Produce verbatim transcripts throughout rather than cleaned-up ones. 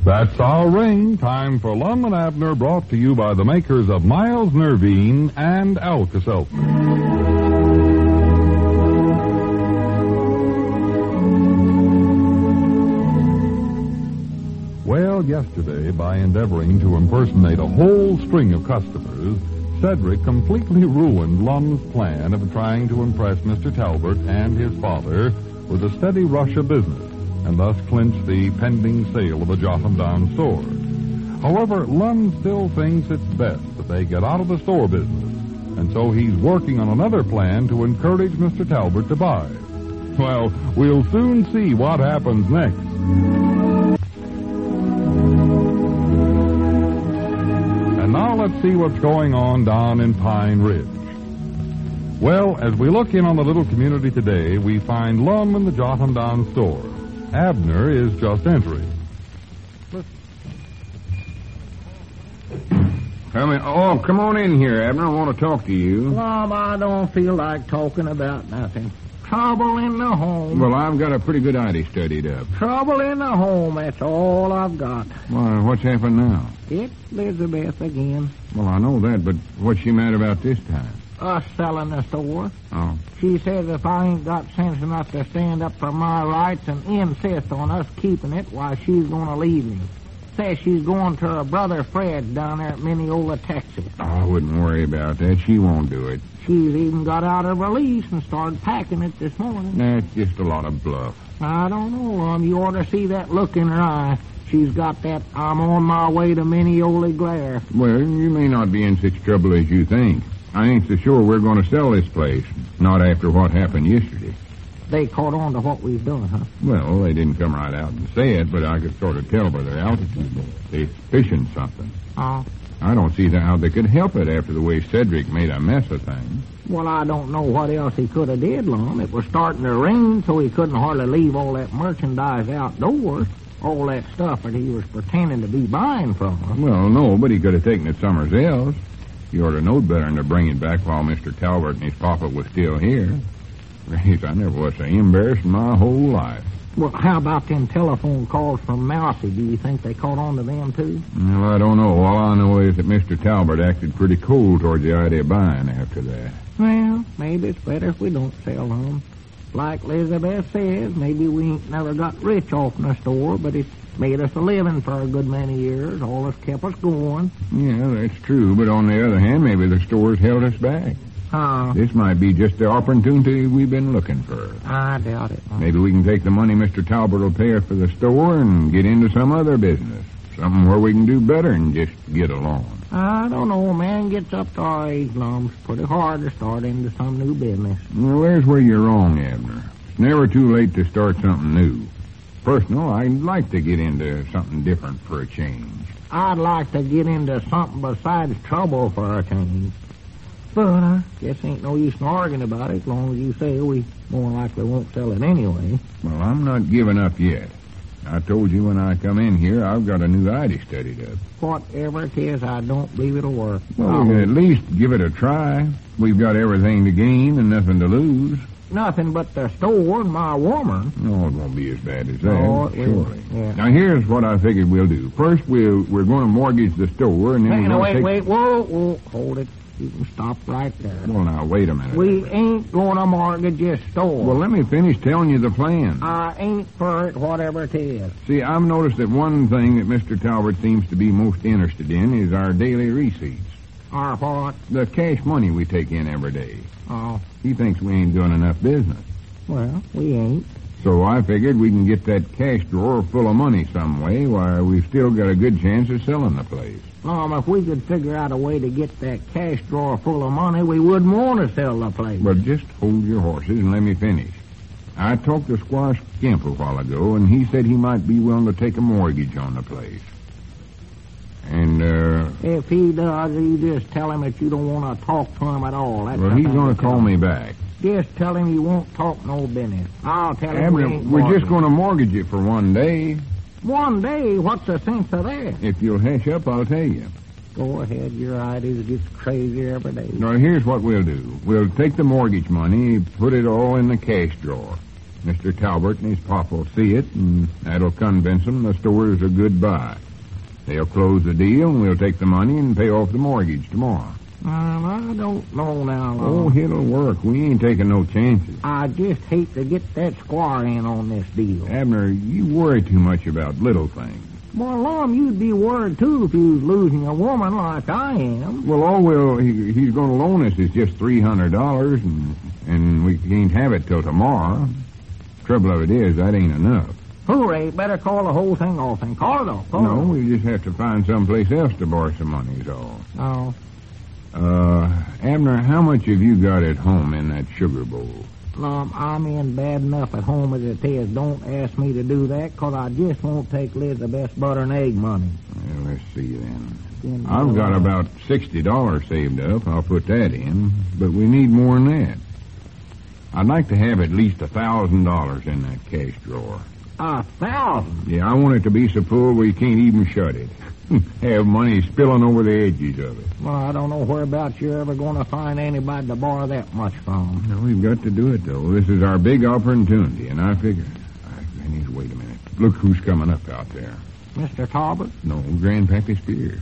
That's our ring. Time for Lum and Abner, brought to you by the makers of Miles Nervine and Alka-Seltzer. Well, yesterday, by endeavoring to impersonate a whole string of customers, Cedric completely ruined Lum's plan of trying to impress Mister Talbert and his father with a steady rush of business, and thus clinch the pending sale of the Jotham Down store. However, Lum still thinks it's best that they get out of the store business, and so he's working on another plan to encourage Mister Talbert to buy. Well, we'll soon see what happens next. And now let's see what's going on down in Pine Ridge. Well, as we look in on the little community today, we find Lum in the Jotham Down store. Abner is just entering. Come in. Oh, come on in here, Abner. I want to talk to you. Lum, I don't feel like talking about nothing. Trouble in the home. Well, I've got a pretty good idea studied up. Trouble in the home, that's all I've got. Well, what's happened now? It's Elizabeth again. Well, I know that, but what's she mad about this time? Us selling the store. Oh. She says if I ain't got sense enough to stand up for my rights and insist on us keeping it, why, she's going to leave me. Says she's going to her brother Fred down there at Mineola, Texas. Oh, I wouldn't worry about that. She won't do it. She's even got out her release and started packing it this morning. That's just a lot of bluff. I don't know, Lum. You ought to see that look in her eye. She's got that I'm on my way to Mineola glare. Well, you may not be in such trouble as you think. I ain't so sure we're going to sell this place. Not after what happened yesterday. They caught on to what we've done, huh? Well, they didn't come right out and say it, but I could sort of tell by their altitude. They suspicioned something. Oh. I don't see how they could help it after the way Cedric made a mess of things. Well, I don't know what else he could have did, Lum. It was starting to rain, so he couldn't hardly leave all that merchandise outdoors. All that stuff that he was pretending to be buying from us. Well, no, but he could have taken it somewhere else. You ought to know better than to bring it back while Mister Talbert and his papa was still here. Grace, I never was so embarrassed in my whole life. Well, how about them telephone calls from Mousy? Do you think they caught on to them, too? Well, I don't know. All I know is that Mister Talbert acted pretty cold toward the idea of buying after that. Well, maybe it's better if we don't sell them. Like Elizabeth says, maybe we ain't never got rich off in the store, but it's made us a living for a good many years. All that's kept us going. Yeah, that's true. But on the other hand, maybe the store's held us back. Huh? This might be just the opportunity we've been looking for. I doubt it. Maybe we can take the money Mister Talbert will pay us for the store and get into some other business. Something where we can do better than just get along. I don't know. A man gets up to our age, Lum. It's pretty hard to start into some new business. Well, there's where you're wrong, Abner. It's never too late to start something new. Personal, I'd like to get into something different for a change. I'd like to get into something besides trouble for a change. But I guess ain't no use in arguing about it as long as you say we more likely won't sell it anyway. Well, I'm not giving up yet. I told you when I come in here I've got a new idea studied up. Whatever it is, I don't believe it'll work. Well, we can at least give it a try. We've got everything to gain and nothing to lose. Nothing but the store and my woman. No, it won't be as bad as that, oh, it surely. will. Yeah. Now, here's what I figured we'll do. First, we'll, we're going to mortgage the store, and then Hey, we're no, going wait, to take... wait, whoa, whoa, hold it. You can stop right there. Well, now, wait a minute. We ain't going to mortgage your store. Well, let me finish telling you the plan. I ain't for it, whatever it is. See, I've noticed that one thing that Mister Talbert seems to be most interested in is our daily receipts. Our what? The cash money we take in every day. Oh, He thinks we ain't doing enough business. well, we ain't. So I figured we can get that cash drawer full of money some way while we've still got a good chance of selling the place. Um, if we could figure out a way to get that cash drawer full of money, we wouldn't want to sell the place. But just hold your horses and let me finish. I talked to Squire Skimp a while ago, and he said he might be willing to take a mortgage on the place. And, uh... If he does, you just tell him that you don't want to talk to him at all. That's well, the he's thing going to to call tell me him. back. Just tell him you won't talk no business. I'll tell him Abner, we ain't we're just mortgaging. going to mortgage it for one day. One day? What's the sense of that? If you'll hush up, I'll tell you. Go ahead. Your ideas get crazier every day. Now, here's what we'll do. We'll take the mortgage money, put it all in the cash drawer. Mister Talbert and his pop will see it, and that'll convince them the store is a good buy. They'll close the deal, and we'll take the money and pay off the mortgage tomorrow. Well, I don't know now, Lon. Oh, it'll work. We ain't taking no chances. I just hate to get that squire in on this deal. Abner, you worry too much about little things. Well, Lon, you'd be worried, too, if you was losing a woman like I am. Well, all we'll, he, he's going to loan us is just three hundred dollars, and, and we can't have it till tomorrow. Trouble of it is, that ain't enough. Hooray, better call the whole thing off and call it off. Call No, it off. we just have to find someplace else to borrow some money is all. Oh. Uh, Abner, how much have you got at home in that sugar bowl? Lum, I'm in bad enough at home as it is. Don't ask me to do that, 'cause I just won't take Liz the best butter and egg money. Well, let's see then. Then I've got about sixty dollars saved up. I'll put that in, but we need more than that. I'd like to have at least a thousand dollars in that cash drawer. A thousand? Yeah, I want it to be so full we can't even shut it. Have money spilling over the edges of it. Well, I don't know whereabouts you're ever going to find anybody to borrow that much from. No, we've got to do it, though. This is our big opportunity, and I figure... I need to wait a minute. Look who's coming up out there. Mister Talbot? No, Grandpappy Spears.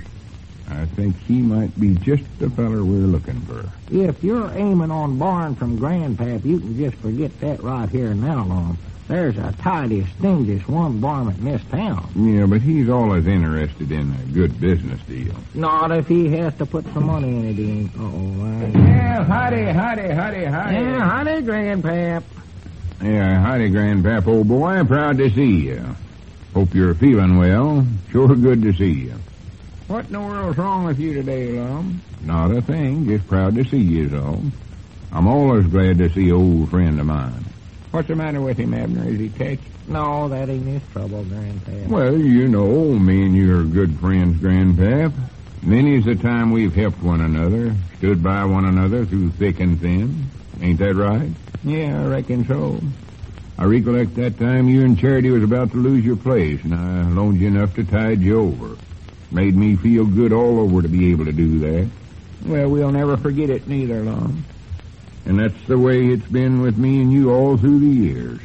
I think he might be just the feller we're looking for. If you're aiming on borrowing from Grandpap, you can just forget that right here now, Lum. There's a tidiest, stingiest one varmint in this town. Yeah, but he's always interested in a good business deal. Not if he has to put some money in it, he ain't. Uh-oh. I... Yeah, howdy, howdy, howdy, howdy. Yeah, howdy, Grandpap. Yeah, howdy, Grandpap, old boy. Proud to see you. Hope you're feeling well. Sure good to see you. What in the world's wrong with you today, Lum? Not a thing. Just proud to see you, is all. I'm always glad to see an old friend of mine. What's the matter with him, Abner? Is he touched? No, that ain't his trouble, Grandpap. Well, you know, me and you are good friends, Grandpap. Many's the time we've helped one another, stood by one another through thick and thin. Ain't that right? Yeah, I reckon so. I recollect that time you and Charity was about to lose your place, and I loaned you enough to tide you over. Made me feel good all over to be able to do that. Well, we'll never forget it neither, Lum. And that's the way it's been with me and you all through the years.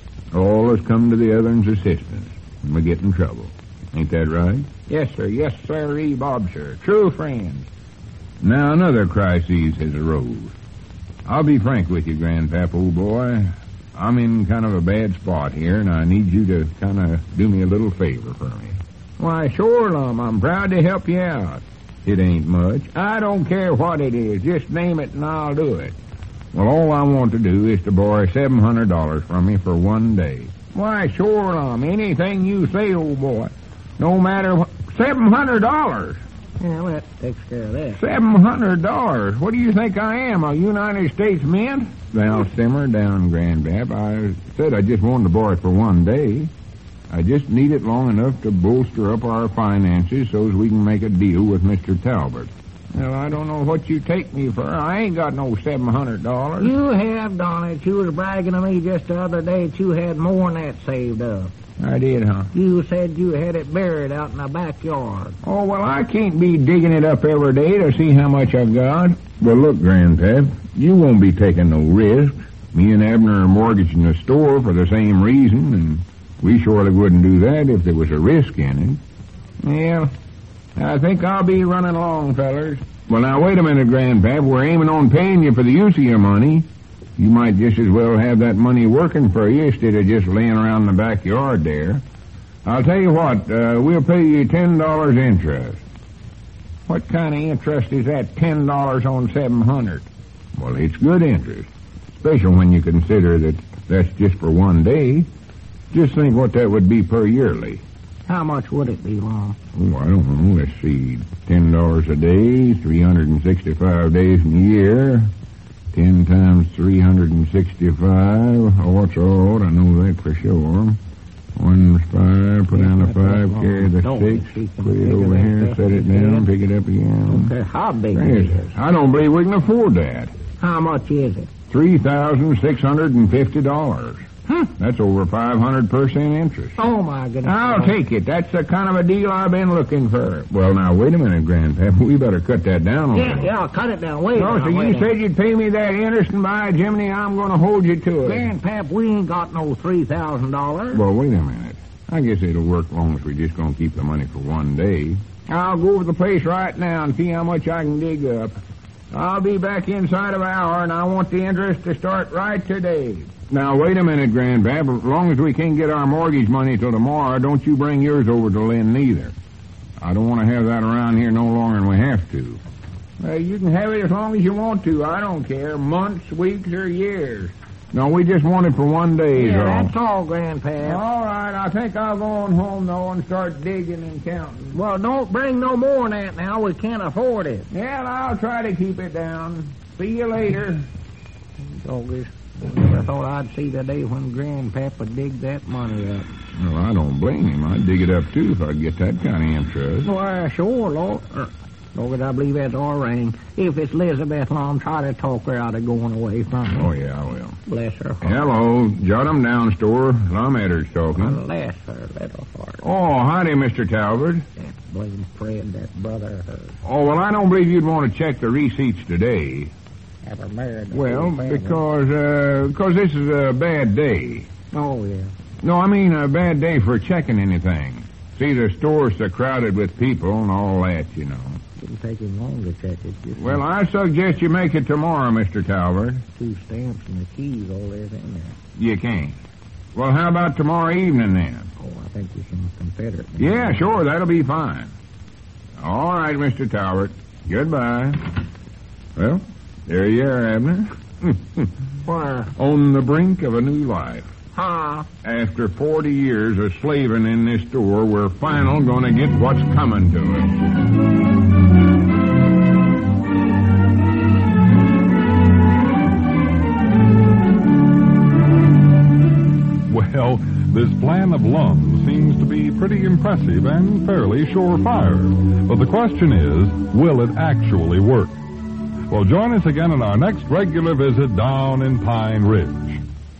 All has come to the other's assistance when we get in trouble. Ain't that right? Yes, sir. Yes, sir, Bob, sir. True friends. Now another crisis has arose. I'll be frank with you, Grandpap, old boy. I'm in kind of a bad spot here, and I need you to kind of do me a little favor for me. Why, sure, Lum. I'm proud to help you out. It ain't much. I don't care what it is. Just name it and I'll do it. Well, all I want to do is to borrow seven hundred dollars from you for one day. Why, sure, Lum. Anything you say, old boy. No matter what. seven hundred dollars? Yeah, well, that takes care of that. seven hundred dollars? What do you think I am, a United States Mint? Now, simmer down, Grandpap. I said I just wanted to borrow it for one day. I just need it long enough to bolster up our finances so as we can make a deal with Mister Talbot. Well, I don't know what you take me for. I ain't got no seven hundred dollars. You have done it. You was bragging to me just the other day that you had more than that saved up. I did, huh? You said you had it buried out in the backyard. Oh, well, I can't be digging it up every day to see how much I've got. Well, look, Grandpap, you won't be taking no risk. Me and Abner are mortgaging the store for the same reason, and we surely wouldn't do that if there was a risk in it. Yeah, I think I'll be running along, fellers. Well, now, wait a minute, Grandpap. We're aiming on paying you for the use of your money. You might just as well have that money working for you instead of just laying around in the backyard there. I'll tell you what, uh, we'll pay you ten dollars interest. What kind of interest is that, ten dollars on seven hundred? Well, it's good interest, especially when you consider that that's just for one day. Just think what that would be per yearly. How much would it be, Lum? Oh, I don't know. Let's see. Ten dollars a day, three hundred and sixty-five days in a year. Ten times three hundred and sixty-five. Oh, what's all? I know that for sure. One's five. Put down the five. Carry the six. Put it over here. Set it down. Pick it up again. Okay, how big is it? I don't believe we can afford that. How much is it? Three thousand six hundred and fifty dollars. Hmm. That's over five hundred percent interest. Oh, my goodness. I'll take it. That's the kind of a deal I've been looking for. Well, now, wait a minute, Grandpap. We better cut that down a Yeah, little. yeah, I'll cut it down. Wait Oh, now, so wait you now. said you'd pay me that interest, and by Jiminy, I'm going to hold you to it. Grandpap, we ain't got no three thousand dollars. Well, wait a minute. I guess it'll work long as we're just going to keep the money for one day. I'll go over the place right now and see how much I can dig up. I'll be back inside of an hour, and I want the interest to start right today. Now, wait a minute, Grandpap. As long as we can't get our mortgage money till tomorrow, don't you bring yours over to Lynn neither. I don't want to have that around here no longer than we have to. Well, you can have it as long as you want to. I don't care. Months, weeks, or years. No, we just want it for one day, Yeah, so. that's all, Grandpap. All right, I think I'll go on home, though, and start digging and counting. Well, don't bring no more than that now. We can't afford it. Yeah, I'll try to keep it down. See you later. Doggers. I never thought I'd see the day when Grandpap would dig that money up. Well, I don't blame him. I'd dig it up, too, if I'd get that kind of interest. Why, sure, Lord. Er, Lord, I believe that's our ring. If it's Elizabeth Lum, try to talk her out of going away from her. Oh, yeah, I will. Bless her heart. Hello. Jot 'em down, store. Lum Edder's talking. Bless her little heart. Oh, howdy, Mister Talbot. That blame Fred, that brother of hers. Oh, well, I don't believe you'd want to check the receipts today. Have her married. to Well, old family. because, uh, because this is a bad day. Oh, yeah. No, I mean a bad day for checking anything. See, the store's so crowded with people and all that, you know. Didn't take him long to check it. Just Well, I suggest you make it tomorrow, Mister Talbot. two stamps and the keys, all there's in there. You can't. Well, how about tomorrow evening, then? Oh, I think there's some Confederate. Yeah, sure, that'll be fine. All right, Mister Talbot. Goodbye. Well, there you are, Abner. Where? On the brink of a new life. Huh? After forty years of slaving in this store, we're final gonna get what's coming to us. Well, this plan of Lum's seems to be pretty impressive and fairly surefire. But the question is, will it actually work? Well, join us again on our next regular visit down in Pine Ridge.